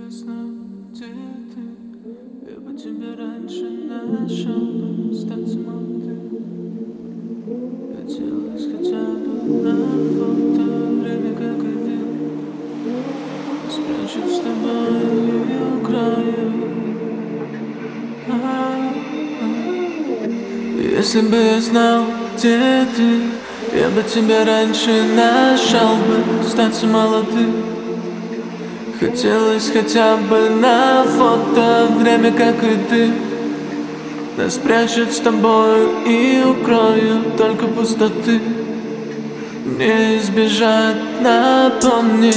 бы знал, где ты, я бы тебя раньше нашел бы, остаться молодым. Хотелось хотя бы на фото время, как и ты, спрячет с тобой и укрою. Если бы я знал, где ты, я бы тебя раньше нашел бы, остаться молодым. Хотелось хотя бы на фото время, как и ты, нас спрячет с тобою и укрою только пустоты. Не избежать, напомни,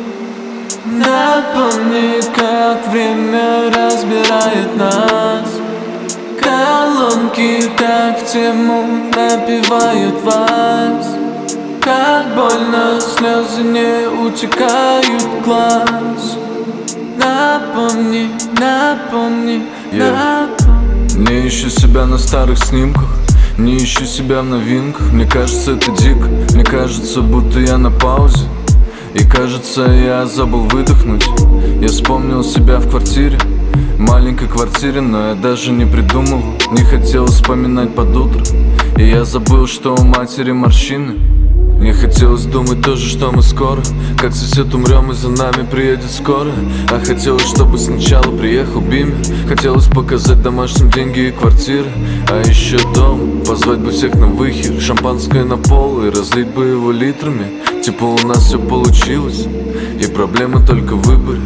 напомни, как время разбирает нас. Колонки так в тему напевают вальс. Как больно, слезы не утекают в глаз. Напомни, напомни, напомни. Не ищу себя на старых снимках, не ищу себя в новинках. Мне кажется, это дико, мне кажется, будто я на паузе. И кажется, я забыл выдохнуть. Я вспомнил себя в квартире, маленькой квартире, но я даже не придумал, не хотел вспоминать под утро. И я забыл, что у матери морщины. Мне хотелось думать тоже, что мы скоро, как сосед умрем и за нами приедет скоро. А хотелось, чтобы сначала приехал бимер. Хотелось показать домашним деньги и квартиры. А еще дом, позвать бы всех на выхер. Шампанское на пол и разлить бы его литрами. Типа у нас все получилось, и проблема только в выборе.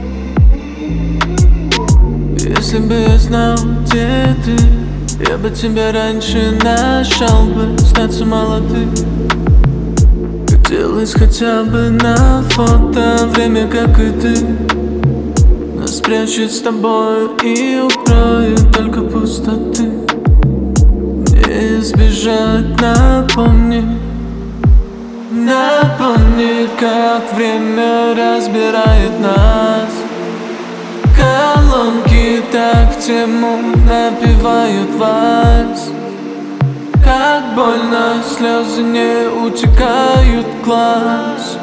Если бы я знал, где ты, я бы тебя раньше нашел бы, остаться молодым. Хотелось хотя бы на фото время, как и ты, нас спрячет с тобою и укрою только пустоты. Не избежать, напомни, напомни, как время разбирает нас. Колонки так в тему напевают вальс. Как больно, слезы не утекают в глаз.